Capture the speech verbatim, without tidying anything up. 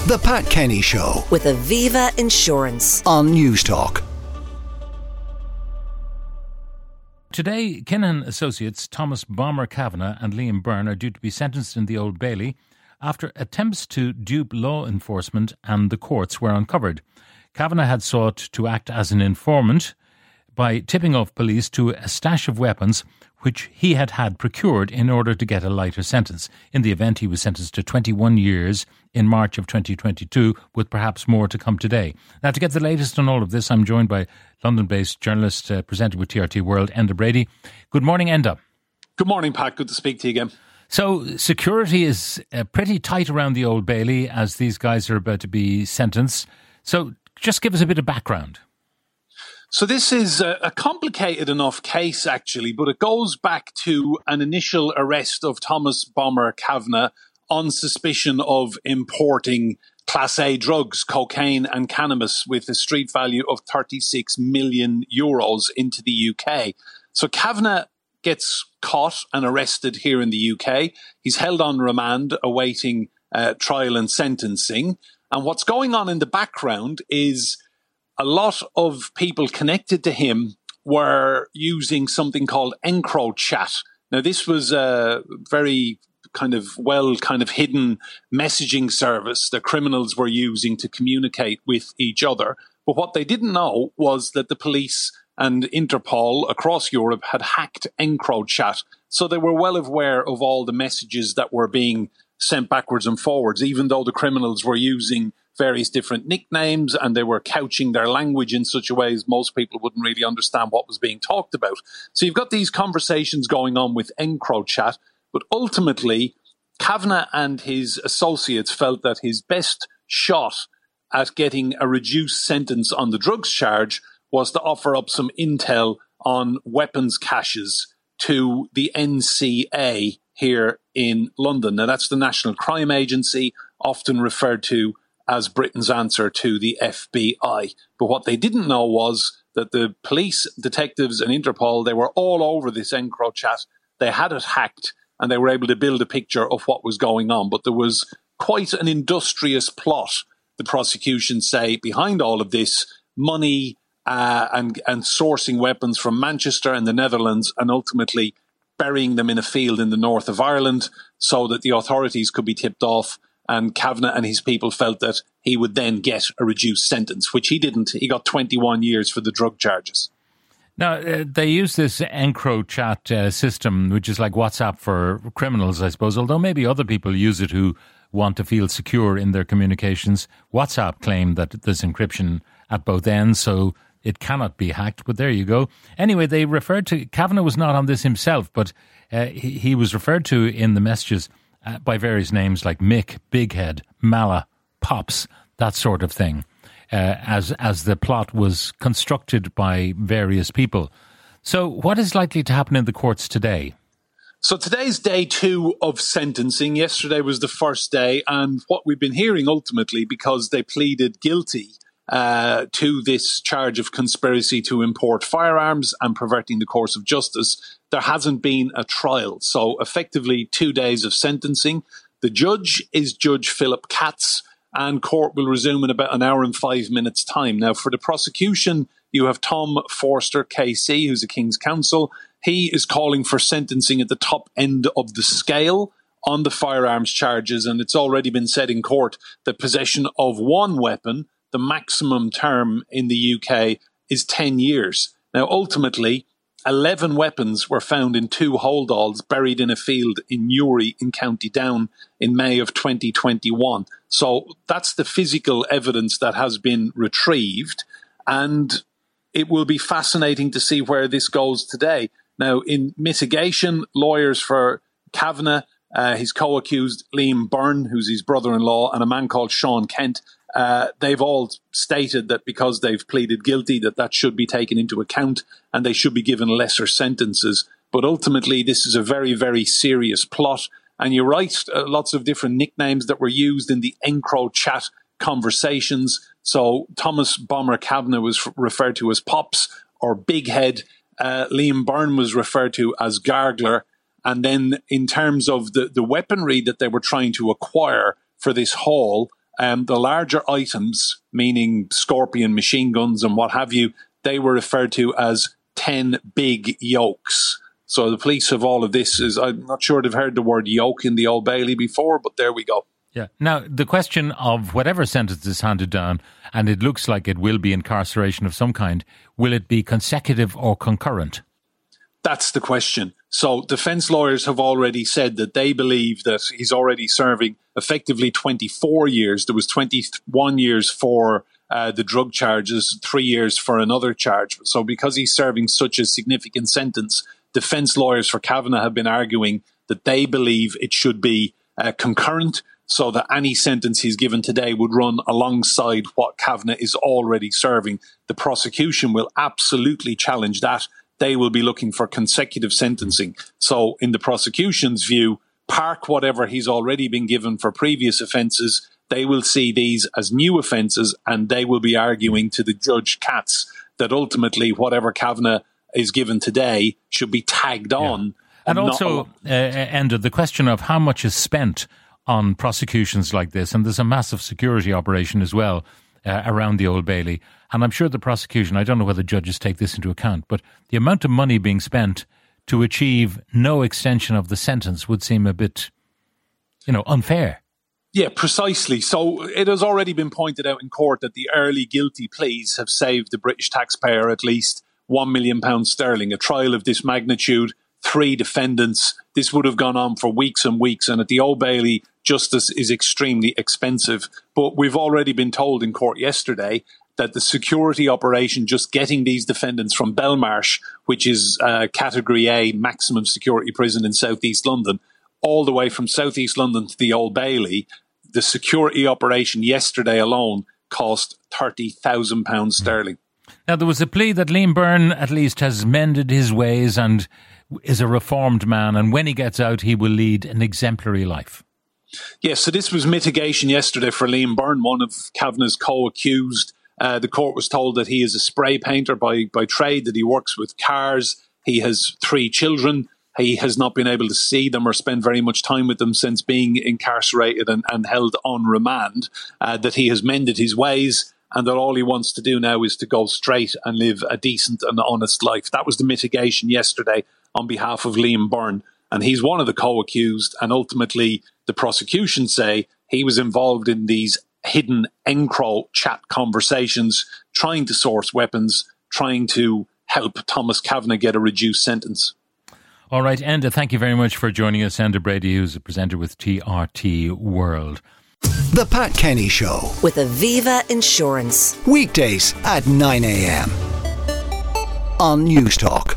The Pat Kenny Show with Aviva Insurance on Newstalk. Today, Kinnan Associates Thomas Bomber Kavanagh and Liam Byrne are due to be sentenced in the Old Bailey after attempts to dupe law enforcement and the courts were uncovered. Kavanagh had sought to act as an informant by tipping off police to a stash of weapons which he had had procured in order to get a lighter sentence. In the event, he was sentenced to twenty-one years in March of twenty twenty-two, with perhaps more to come today. Now, to get the latest on all of this, I'm joined by London-based journalist, uh, presenter with T R T World, Enda Brady. Good morning, Enda. Good morning, Pat. Good to speak to you again. So, security is uh, pretty tight around the Old Bailey as these guys are about to be sentenced. So, just give us a bit of background. So this is a, a complicated enough case, actually, but it goes back to an initial arrest of Thomas Bomber Kavanagh on suspicion of importing Class A drugs, cocaine and cannabis, with a street value of thirty-six million euros into the U K. So Kavanagh gets caught and arrested here in the U K. He's held on remand awaiting uh, trial and sentencing. And what's going on in the background is a lot of people connected to him were using something called EncroChat. Now, this was a very kind of well kind of hidden messaging service that criminals were using to communicate with each other. But what they didn't know was that the police and Interpol across Europe had hacked EncroChat. So they were well aware of all the messages that were being sent backwards and forwards, even though the criminals were using various different nicknames and they were couching their language in such a way as most people wouldn't really understand what was being talked about. So you've got these conversations going on with EncroChat, but ultimately Kavanagh and his associates felt that his best shot at getting a reduced sentence on the drugs charge was to offer up some intel on weapons caches to the N C A here in London. Now, that's the National Crime Agency, often referred to as Britain's answer to the F B I. But what they didn't know was that the police, detectives and Interpol, they were all over this EncroChat. They had it hacked and they were able to build a picture of what was going on. But there was quite an industrious plot, the prosecution say, behind all of this: money uh, and, and sourcing weapons from Manchester and the Netherlands and ultimately burying them in a field in the north of Ireland so that the authorities could be tipped off. And Kavanagh and his people felt that he would then get a reduced sentence, which he didn't. He got twenty-one years for the drug charges. Now, uh, they use this EncroChat uh, system, which is like WhatsApp for criminals, I suppose, although maybe other people use it who want to feel secure in their communications. WhatsApp claim that there's encryption at both ends, so it cannot be hacked, but there you go. Anyway, they referred to, Kavanagh was not on this himself, but uh, he, he was referred to in the messages Uh, by various names like Mick, Big Head, Mala, Pops, that sort of thing, uh, as as the plot was constructed by various people. So what is likely to happen in the courts today? So today's day two of sentencing. Yesterday was the first day, and what we've been hearing ultimately, because they pleaded guilty uh, to this charge of conspiracy to import firearms and perverting the course of justice, there hasn't been a trial. So effectively two days of sentencing. The judge is Judge Philip Katz, and court will resume in about an hour and five minutes' time. Now, for the prosecution, you have Tom Forster, K C, who's a King's Counsel. He is calling for sentencing at the top end of the scale on the firearms charges, and it's already been said in court that possession of one weapon, the maximum term in the U K, is ten years. Now, ultimately, eleven weapons were found in two holdalls buried in a field in Newry in County Down in May of twenty twenty-one. So that's the physical evidence that has been retrieved, and it will be fascinating to see where this goes today. Now, in mitigation, lawyers for Kavanagh, uh, his co-accused Liam Byrne, who's his brother-in-law, and a man called Sean Kent, Uh, they've all stated that because they've pleaded guilty, that that should be taken into account and they should be given lesser sentences. But ultimately, this is a very, very serious plot. And you're right, uh, lots of different nicknames that were used in the EncroChat conversations. So Thomas Bomber Kavanagh was f- referred to as Pops or Big Head. Uh, Liam Byrne was referred to as Gargler. And then in terms of the, the weaponry that they were trying to acquire for this haul, um, the larger items, meaning Scorpion machine guns and what have you, they were referred to as ten big yokes. So the police have all of this. Is I'm not sure they've heard the word yoke in the Old Bailey before, but there we go. Yeah. Now, the question of whatever sentence is handed down, and it looks like it will be incarceration of some kind, will it be consecutive or concurrent? That's the question. So defence lawyers have already said that they believe that he's already serving effectively twenty-four years. There was twenty-one years for uh, the drug charges, three years for another charge. So because he's serving such a significant sentence, defence lawyers for Kavanagh have been arguing that they believe it should be uh, concurrent, so that any sentence he's given today would run alongside what Kavanagh is already serving. The prosecution will absolutely challenge that. They will be looking for consecutive sentencing. So in the prosecution's view, park whatever he's already been given for previous offences. They will see these as new offences, and they will be arguing to the Judge Katz that ultimately whatever Kavanagh is given today should be tagged on. Yeah. And, and also, not- uh, Enda, the question of how much is spent on prosecutions like this, and there's a massive security operation as well uh, around the Old Bailey. And I'm sure the prosecution, I don't know whether judges take this into account, but the amount of money being spent to achieve no extension of the sentence would seem a bit, you know, unfair. Yeah, precisely. So it has already been pointed out in court that the early guilty pleas have saved the British taxpayer at least one million pounds sterling. A trial of this magnitude, three defendants, this would have gone on for weeks and weeks. And at the Old Bailey, justice is extremely expensive. But we've already been told in court yesterday that the security operation, just getting these defendants from Belmarsh, which is uh, Category A maximum security prison in southeast London, all the way from southeast London to the Old Bailey, the security operation yesterday alone cost thirty thousand pounds sterling. Now, there was a plea that Liam Byrne at least has mended his ways and is a reformed man, and when he gets out, he will lead an exemplary life. Yes, so this was mitigation yesterday for Liam Byrne, one of Kavanagh's co-accused. Uh, the court was told that he is a spray painter by, by trade, that he works with cars. He has three children. He has not been able to see them or spend very much time with them since being incarcerated and, and held on remand, uh, that he has mended his ways and that all he wants to do now is to go straight and live a decent and honest life. That was the mitigation yesterday on behalf of Liam Byrne. And he's one of the co-accused. And ultimately, the prosecution say he was involved in these hidden Encrol chat conversations, trying to source weapons, trying to help Thomas Kavanagh get a reduced sentence. All right, Enda, thank you very much for joining us. Enda Brady, who's a presenter with T R T World. The Pat Kenny Show. With Aviva Insurance. Weekdays at nine a.m. on News Talk.